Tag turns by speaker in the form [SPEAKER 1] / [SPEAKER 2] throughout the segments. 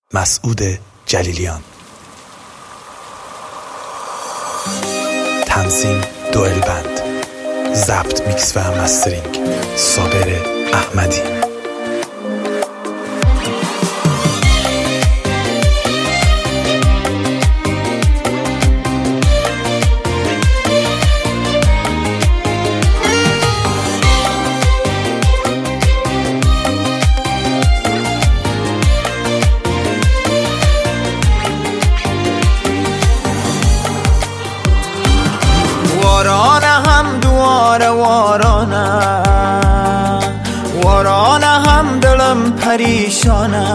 [SPEAKER 1] مسعود جلیلیان. تنظیم دوئلبند. ضبط، میکس و مسترینگ صابر احمدی.
[SPEAKER 2] وارانه هم دلم پریشانه،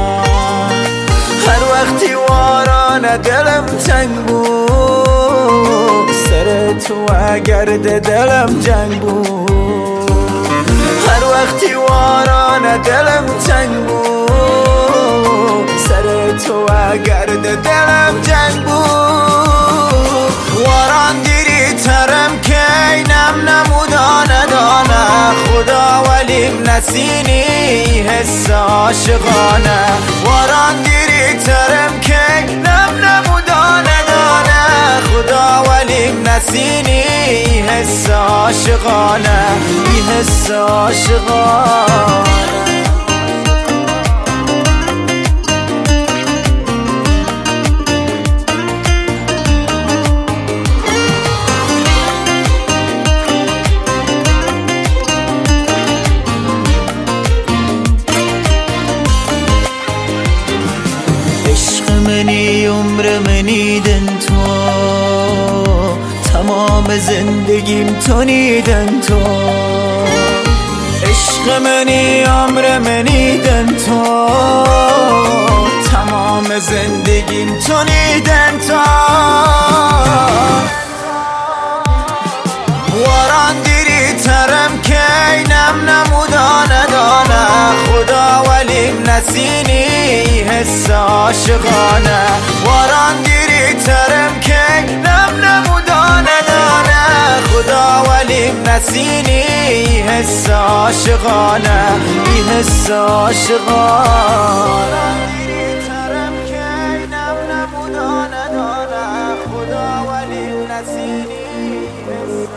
[SPEAKER 2] هر وقتی وارانه دلم تنگ بود، سر تو گرد دلم جنگ بود. هر وقتی وارانه دلم تنگ بود، سر تو گرد دلم جنگ بود. واران دیری ترم که اینم نمودانه دانه، خدا ولیم نسینی حس عاشقانه. واران دیری ترم که اینم نمودانه دانه، خدا ولیم نسینی حس عاشقانه، این حس عاشقانه. منی عمر منی دن تو، تمام زندگیم تو نیدن تو. عشق منی عمر منی دن تو، تمام زندگیم تو نیدن تو. واران دیری ترم که اینم نمودانه دانه، خدا ولیم نسینی حس عاشقانه. واران دیری ترم که اینم نمودانه دانه، خدا ولیم نسینی حس عاشقانه، این حس عاشقانه. خدا ولیم نسینی حس